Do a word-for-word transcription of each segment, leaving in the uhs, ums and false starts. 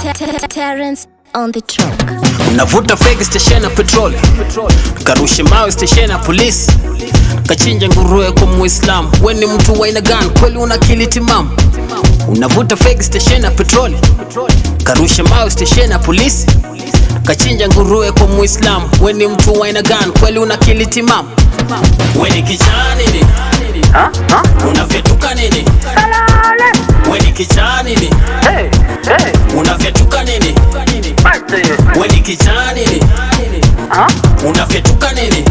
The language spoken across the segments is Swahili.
Terrence on the track. Unavuta fegi station ya petroli, karushe mawe station ya polisi, kachinja nguruwe kwa Muislamu. We ni mtu wa aina gani? Kweli una akili timamu? Unavuta fegi station ya petroli, karushe mawe station ya polisi, kachinja nguruwe kwa Muislamu. We ni mtu wa aina gani? Kweli una akili timamu? We ni kichani nini? Ha? Ha? Unafetuka nini? Salale. We ni kichani nini? Hey, hey. Unafetuka nini? We ni kichani nini? Ha? Unafetuka nini?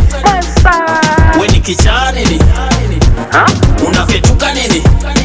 We ni kichani nini? Ha? Unafetuka nini?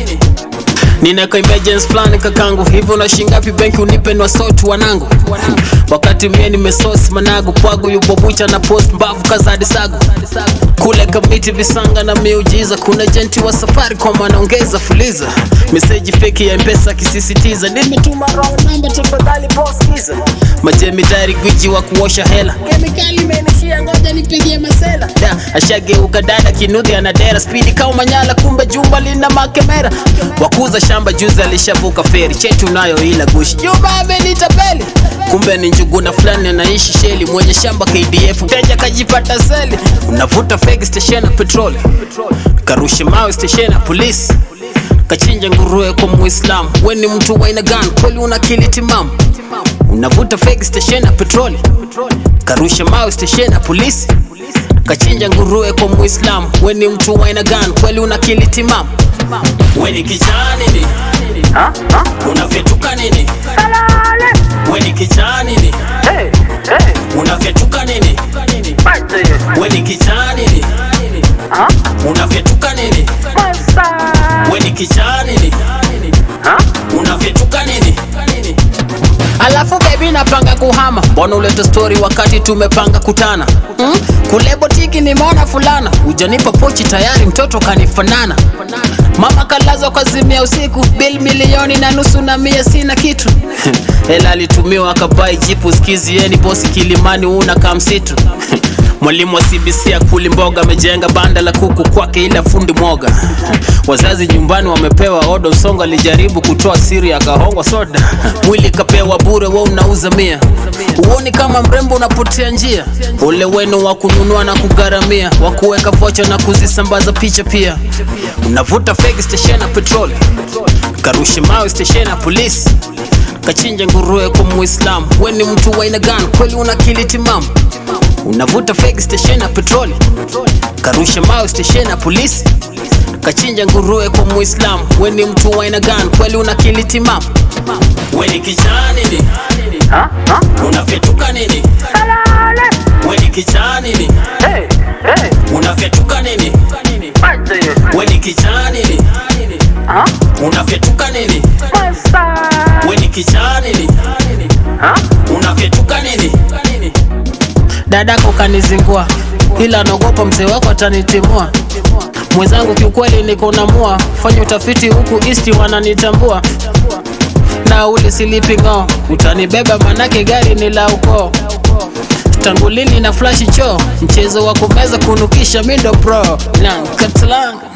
Ninaka emergency plan kakangu, hivyo na shingapi benki unipe na sauti wanangu. Wakati mie nimesosi managu, pwagu yubobucha na post mbavu kazadi sagu. Kule kamiti visanga na miujiza, kuna jenti wa safari kwa manaongeza fuliza. Message fake ya mpesa kisisitiza, nimetuma wrong number tafadhali boss kiza. Majemi diary gwiji wa kuosha hela, kemikali menishia ngoja nipigie masela. Da, ashageuka dada kinudhi anadera, speedy kama manyala kumbe jumba lina makemera. Wakuza shamba juzi alishavuka feri, chetu nayo ila gushi jumba amenitapeli. Kumbe ni njugu na fulani anaishi sheli, mwenye shamba K D F mteja kajipata seli. Unavuta fegi station ya petroli, karushe mawe station ya polisi, kachinja nguruwe kwa Muislamu. We ni mtu wa aina gani? Kweli una akili timamu? Unavuta fegi station ya petroli, karushe mawe station ya polisi, kachinja nguruwe kwa Muislamu. We ni mtu wa aina gani? Kweli una akili timamu? We ni kichani nini? Ha? Ha? Unafetuka nini? Salale. We ni kichani nini? Hey, hey. Unafetuka nini? We ni kichani nini? Ha? Unafetuka nini? We ni kichani nini? Ha? Unafetuka nini? Alafu baby napanga kuhama, mbona uleta story wakati tumepanga kutana? Hmm? Kule botiki nimeona fulana, ujanipa pochi tayari mtoto kanifanana. Mama kalazo kwa zimia usiku, bill milioni na nusu na mia sina kitu. Hela alitumiwa akabai jipu, skizi yeni bosi Kilimani una kamsitu. Mwalimu wa C B C akuli mboga, amejenga banda la kuku kwake ila fundi mwoga. Wazazi nyumbani wamepewa odo, Songo alijaribu kutoa siri akahongwa soda. Mwili kapewa bure, wewe unauza mia. Uoni kama mrembo unapotea njia? Ole wenu wa kununua na kugaramia, wa kuweka vocha na kuzisambaza picha pia. Unavuta fegi station ya petroli, karushe mawe station ya polisi, kachinja nguruwe kwa Muislamu. We ni mtu wa aina gani? Kweli una akili timamu? Unavuta fegi station ya petroli, karushe mawe station ya polisi, kachinja nguruwe kwa Muislamu. We ni mtu wa aina gani? Kweli una akili timamu? We ni kichani nini? Ha? Ha? Unafetuka nini? Salale. We ni kichani nini? Hey, hey. Unafetuka nini? We ni kichani nini? Ha? Unafetuka nini? We ni kichani nini? Ha? Unafetuka nini? Dadako kanizingua, ila naogopa mzee wako atanitimua. Mwenzangu kiukweli niko namua, fanya utafiti huku East wananitambua. Na uli silipi ngo, utanibeba manake gari ni la uko. Tangu lini na flash cho, mchezo wa kumeza kunukisha mindo pro. Na Catalan